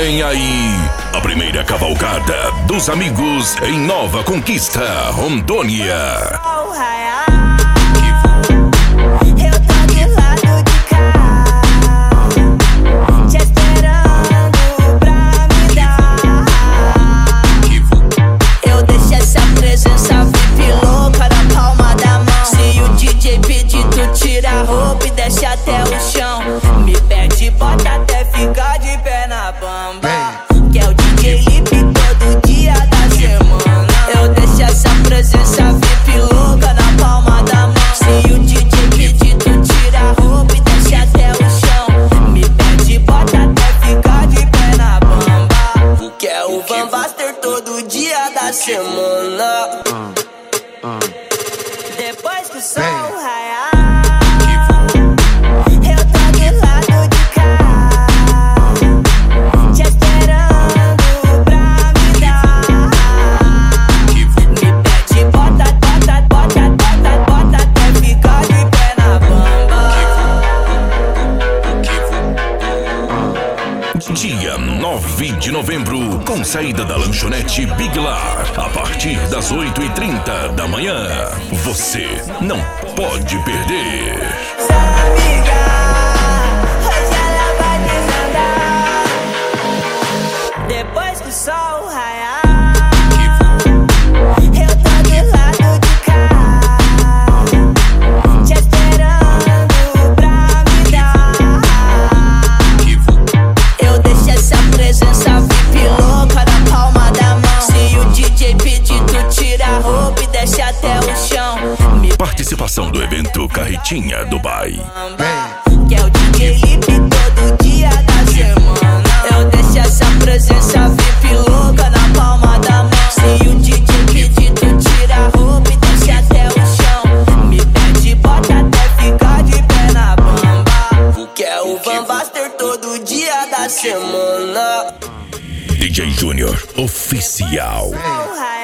Vem aí a primeira cavalgada dos amigos em Nova Conquista, Rondônia. Tira a roupa e desce até o chão. Me pede, bota até ficar de pé na bamba. Que é o DJ Lipe todo dia da semana. Eu deixo essa presença VIP louca na palma da mão. Se o DJ pedir, tu tira a roupa e desce até o chão. Me pede, bota até ficar de pé na bamba. Que é o Van Baster todo dia da semana. Depois que o sol raiar, Dia 9 de novembro, com saída da lanchonete Big Lar, a partir das 8h30 da manhã. Você não pode perder. amiga, hoje ela vai desandar. Depois que o sol raiar, eu tô do lado de cá, te esperando pra me dar. Eu deixo essa presença VIP louca na palma da mão. Se o DJ pedir, tu tira a roupa e desce até o chão. Participação do evento Carretinha Dubai. Que é o DJ Lipe todo dia da semana. Eu deixo essa presença VIP louca na palma da mão. Se o DJ pedir, tu tira a roupa e desce até o chão. Me pede, bota até ficar de pé na bamba. Que é o Van Baster todo dia da semana. DJ Júnior Oficial.